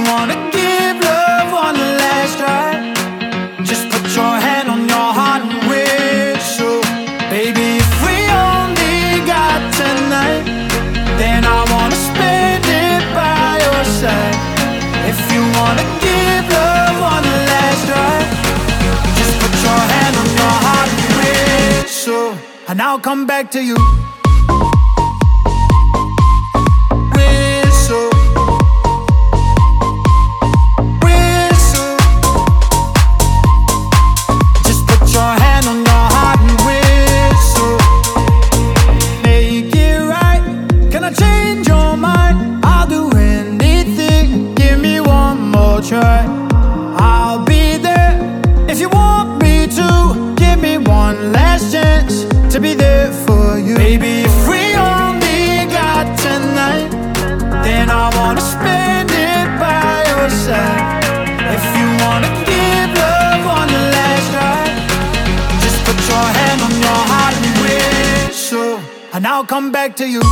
wanna give love one last try, just put your hand on your heart and whistle. Baby, if we only got tonight, then I wanna spend it by your side. If you wanna give love one last try, just put your hand on your heart and whistle, and I'll come back to you. Whistle, whistle, just put your hand on your heart and whistle. Make it right, can I change your mind? I'll do anything, give me one more try. I'll be there if you want me to. Give me one last chance to be there for you. Baby, if we only got tonight, then I wanna spend it by your side. If you wanna give love one last try, just put your hand on your heart and whistle, and I'll come back to you.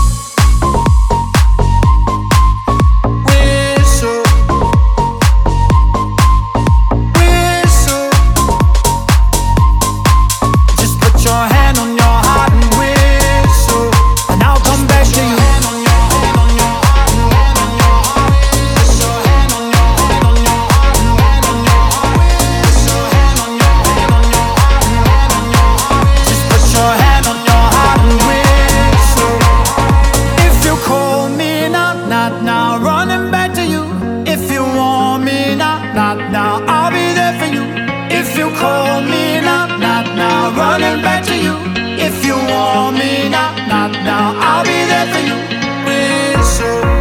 Whistle, whistle, just put your hand on your heart and whistle, and I'll come back to you. Just put your hand on your heart and whistle. If you call me now, not now, running back to you. If you want me now, not now, I'll be there for you. If you call me now, not now, running back to you. If you want me now, not now, I'll be there for you. Whistle,